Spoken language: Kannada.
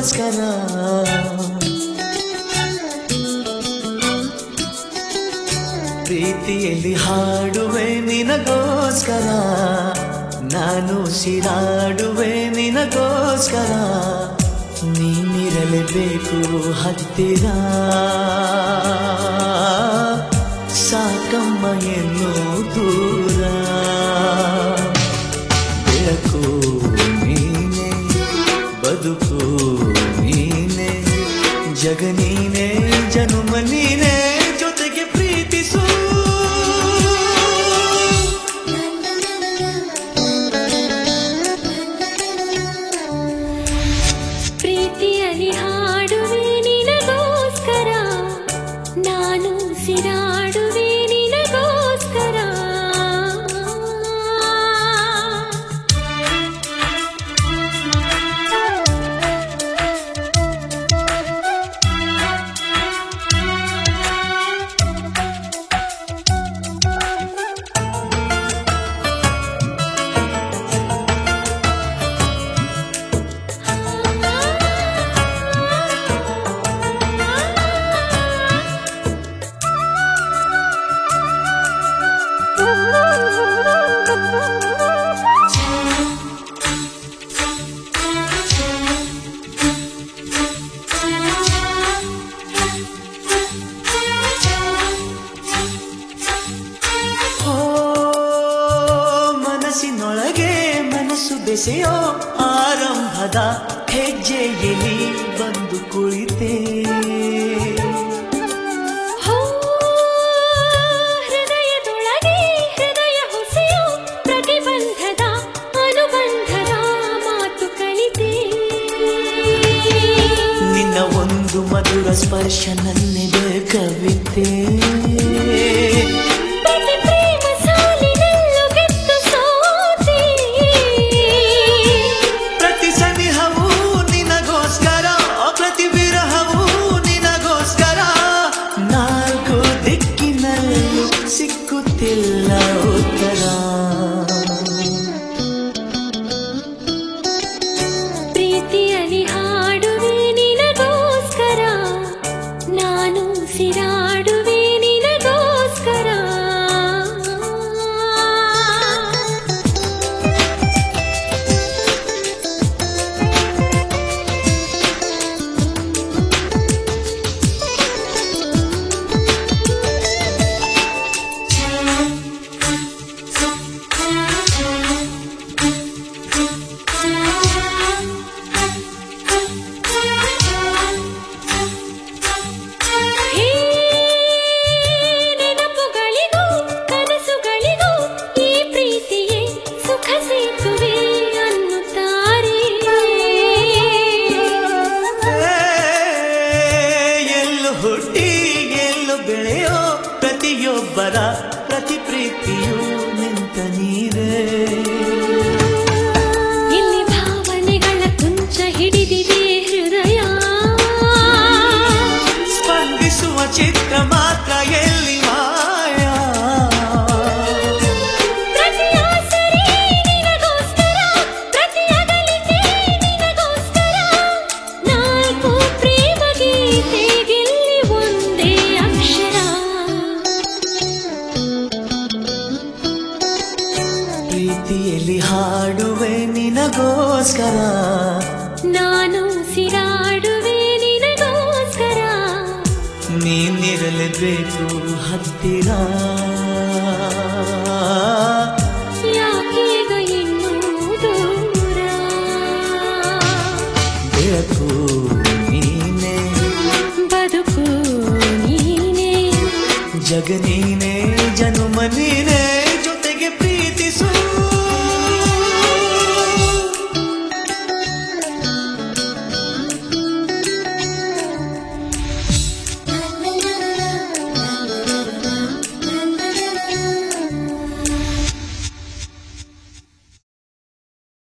ನಿನಗೋಸ್ಕರ ಪ್ರೀತಿಯಲ್ಲಿ ಹಾಡುವೆ ನಿನಗೋಸ್ಕರ ನಾನು ಸಿರಾಡುವೆ ನಿನಗೋಸ್ಕರ ನೀನಿರಲೇಬೇಕು ಹತ್ತಿರ ಸಾಕಮ್ಮ ಎನ್ನು ದೂರ ಬೆಳಕು ನೀನೆ ಬದುಕು ನೀನೆ ಜಗ ನೀನೆ ಜನುಮ ನೀನೆ ಜೊತೆಗೆ ಪ್ರೀತಿಸು ಪ್ರೀತಿಯಲ್ಲಿ ಹಾಡುವೆ ನಿನಗೋಸ್ಕರ ನಾನು ಸಿರಾಡುವೆ ನಿನಗೋಸ್ಕರ ಮನಸ್ಸಿನೊಳಗೆ ಮನಸ್ಸು ಬೆಸೆಯೋ ಆರಂಭದ ಹೆಜ್ಜೆಯಲ್ಲಿ ಬಂದು ಕುಳಿತೆ ಹೃದಯದೊಳಗೆ ಹೃದಯ ಹೊಸೆಯೋ ಪ್ರತಿಬಂಧದ ಅನುಬಂಧದ ಮಾತು ಕಲಿತೆ ನಿನ್ನ ಒಂದು ಮಧುರ ಸ್ಪರ್ಶ ನನ್ನೆದೆ ಕವಿತೆ ಸಿಕ್ಕುತ್ತಿಲ್ಲ ಉತ್ತರ ಪ್ರೀತಿಯಲ್ಲಿ ಹಾಡುವೆ ನಿನಗೋಸ್ಕರ ನಾನು ಸಿರಾಡುವೆ ನಿನಗೋಸ್ಕರ ಹುಟ್ಟಿ ಎಲ್ಲೋ ಬೆಳೆಯೋ ಪ್ರತಿಯೊಬ್ಬರ ಪ್ರತಿ ಪ್ರೀತಿಯು ನಿಂತ ನೀರೇ ಇಲ್ಲಿ ಭಾವನೆಗಳ ಕುಂಚ ಹಿಡಿದಿದೆ ಹೃದಯ ಸ್ಪಂದಿಸುವ ಚಿತ್ರ ಮಾತ್ರ ಎಲ್ಲಿ ಮಾಯಾ ಪ್ರತಿ ಆಸರೆ ನಿನಗೋಸ್ಕರ ಪ್ರತಿ ಅಗಲಿಕೆ ನಿನಗೋಸ್ಕರ ನಾಲ್ಕು ಪ್ರೇಮ ಗೀತೆಗೆ ಪ್ರೀತಿಯಲ್ಲಿ ಹಾಡುವೆ ನಿನಗೋಸ್ಕರ ನಾನು ಸಿರಾಡುವೆ ನಿನಗೋಸ್ಕರ ನೀನಿರಲೇಬೇಕು ಹತ್ತಿರ ಯಾಕೀಗ ಇನ್ನೂ ದೂರ ಬೆಳಕು ನೀನೆ ಬದುಕು ನೀನೆ ಜಗ ನೀನೆ ಜನುಮ ನೀನೆ ಜೊತೆಗೆ